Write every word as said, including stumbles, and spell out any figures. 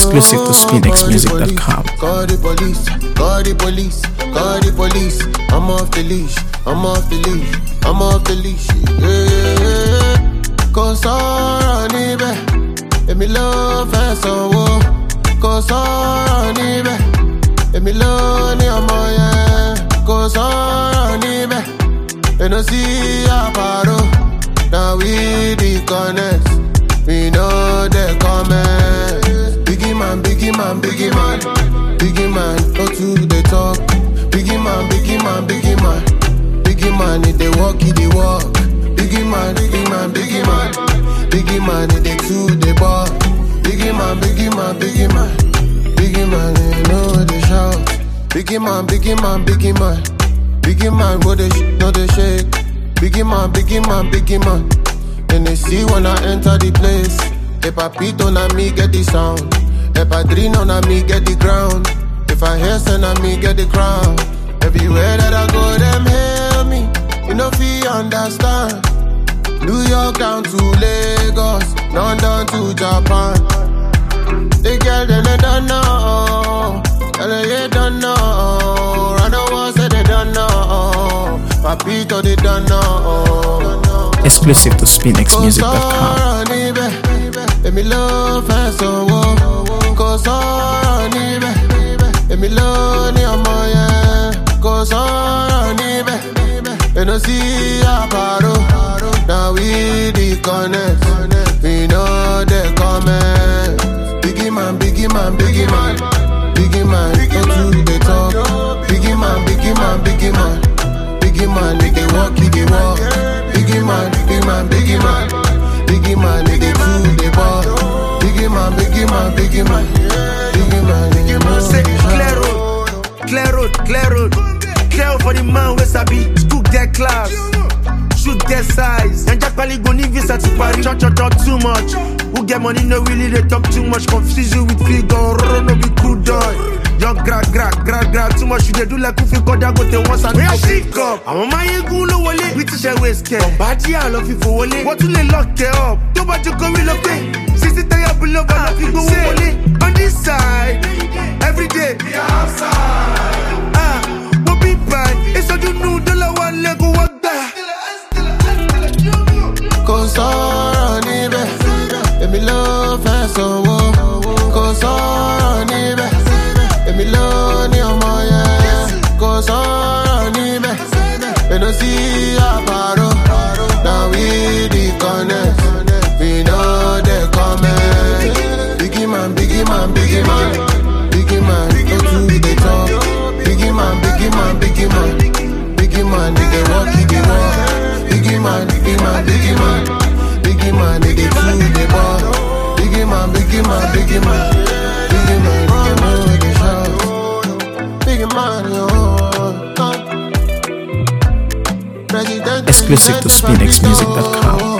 Exclusive to spinx music dot com. Call the police, call the police, call the police. I'm off the leash, I'm off the leash, I'm off the leash. Yeah, kò sọ̀rọ̀ níbẹ̀, èmi ló fẹ́ sanwó. Kò sọ̀rọ̀ níbẹ̀, èmi ló ní ọmọ yẹn. Kò sọ̀rọ̀ níbẹ̀, èno sí àpárò. Now we the connect, we know the comment. Biggie man, biggie man, biggie man, biggie man, go to the talk. Biggie man, biggie man, biggie man, biggie man, if they walk, if they walk. Biggie man, biggie man, biggie man, biggie man, if they to the ball. Biggie man, biggie man, biggie man, biggie man, you know they shout. Biggie man, biggie man, biggie man, biggie man, go they sh- no they shake. Biggie man, biggie man, biggie man. And they see when I enter the place. The papito na me get the sound. The padrino na me get the ground. If I hear say na me get the crown. Everywhere that I go, them hail me. You know fi understand. New York down to Lagos, London to Japan. They girl them they don't know. L A don't know. I don't want say they don't know. Papito they don't know. Exclusive to spinx music dot com. Èmi ló fẹ́ sanwó. Kò sọ̀rọ̀ níbẹ̀, èmi ló ní ọmọ yẹn. Kò sọ̀rọ̀ níbẹ̀, èno sí àpárò. Now we the connect, we know the comment. Biggie man, biggie man, biggie man, biggie man, go to the top. Biggie man, biggie man, biggie man, biggie man, if they walk, if they walk. Biggie man, biggie man, biggie man, biggie man, if they to the ball. Biggie man, biggie man, biggie man, biggie man, biggie man. Say clear road, clear road, clear road. Clear for the man where sabi school get class, shoot get size. And Jackpali go need visa to Paris. Talk, talk, talk too much. Who get money no really they talk too much. Confuse you with figure, no be cool doy. Young gra gra gra gra too much. You they do like if you go down go to once and I pick up. I'm on my ego wole. British Airways care. Body I love you for wole. What will they lock it up? Don't want to go relocate. Sixty three below but I go wole. On this side, every day. We are outside. Ah, what be bad? It's all you know. Dollar one leg go walk back. Kò sọ̀rọ̀ níbẹ̀, èmi ló fẹ́ sanwó. Kò sọ̀rọ̀ níbẹ̀, èmi ló ní ọmọ yẹn. Kò sọ̀rọ̀ níbẹ̀, èno sí àpárò. Now we the connect, we know the comment. Biggie man, biggie man, biggie man, biggie man, go to the top. Biggie man, biggie man, biggie man, biggie man, if they walk, if they walk. Biggie man, biggie man, biggie man, biggie man, if they to the ball. Biggie man, biggie man, biggie man, biggie man, you know the shout. Biggie man, yo. Exclusive to spinx music dot com.